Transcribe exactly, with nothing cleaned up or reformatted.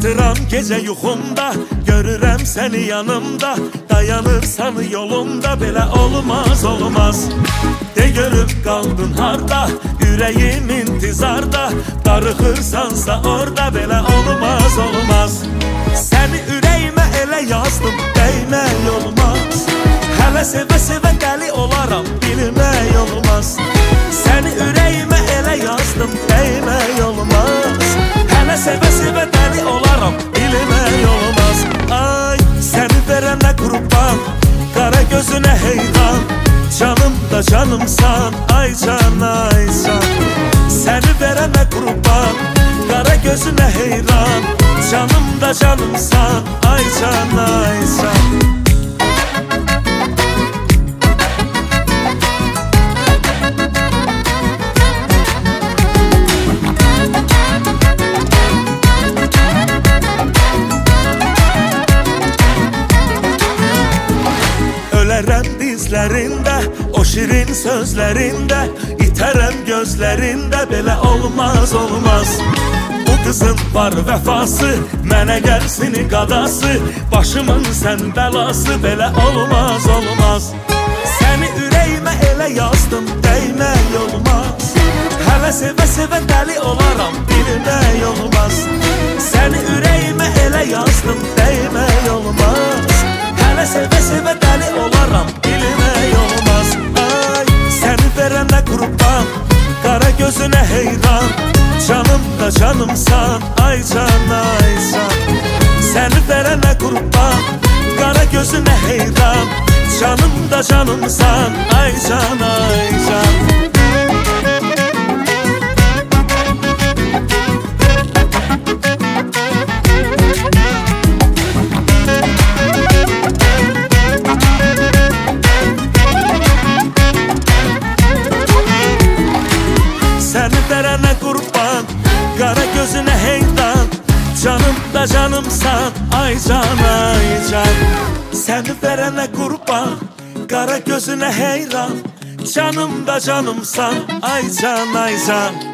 Yatıram gece yuxumda, görürəm səni yanımda. Dayanırsan yolumda, belə olmaz olmaz. De görüb qaldın harda, ürəyim intizarda. Darıxırsansa orada, belə olmaz olmaz. Səni ürəyimə elə yazdım, dəymək olmaz. Hələ sevə-sevə dəli olaram, bilmək olmaz. Səni ürəyimə elə yazdım, dəymək olmaz. Hələ sevə-sevə dəli olaram, bilmək olmaz. Ay, səni verənə qurban, qara gözünə heyran. Canım da canımsan, ay can, ay can. Səni verənə qurban, qara gözünə heyran. Canım da canımsan, ay can, ay can. Ölərəm dizlərində, o şirin sözlərində. İtərəm gözlərində, belə olmaz olmaz. Bu qızın var vəfası, mənə gəlsin qadası. Başımın sən bəlası, belə olmaz olmaz. Səni ürəyimə elə yazdım, dəymək olmaz. Hələ sevə-sevə dəli olaram, bilmək olmaz. Səni ürəyimə elə yazdım, dəymək olmaz. Hələ sevə-sevə dəli olaram, bilmək olmaz. Ay, səni verənə qurban, qara gözünə heyran. Canım da canımsan, ay can, ay can. Səni verənə qurban, qara gözünə heyran. Canım da canımsan, ay can, ay can. Səni verənə qurban, qara gözünə heyran. Canım da canımsan, ay can, ay can. Səni verənə qurban, qara gözünə heyran. Canım da canımsan, ay can, ay can.